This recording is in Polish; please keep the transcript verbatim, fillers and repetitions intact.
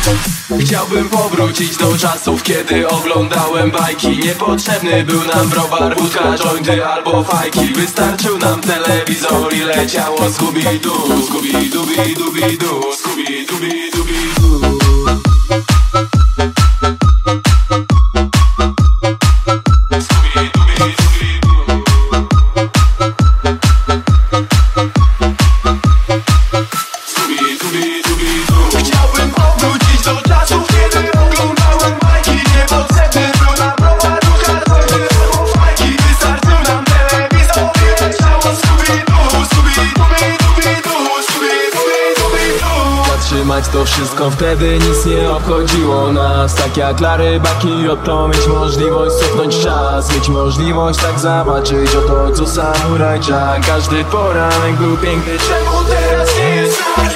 Chciałbym powrócić do czasów, kiedy oglądałem bajki. Niepotrzebny był nam browar, wódka, jointy albo fajki. Wystarczył nam telewizor i leciało Scooby-Doo, Scooby-Dooby-Dooby-Doo, Scooby-Dooby-Dooby-Doo. Chciałbym powrócić do czasów, kiedy oglądałem bajki. Niepotrzebny był nam browar, wódka, jointy albo fajki. Wystarczył nam telewizor i leciało Scooby-Doo, Scooby-Dooby-Dooby-Doo, Scooby-Dooby-Dooby-Doo. Zatrzymać to wszystko wtedy nic nie obchodziło nas. Tak jak Larry, Bucky, oto mieć możliwość cofnąć czas. Mieć możliwość tak zobaczyć oto co samuraj Jack. Każdy poranek był piękny, czemu teraz nie jest tak?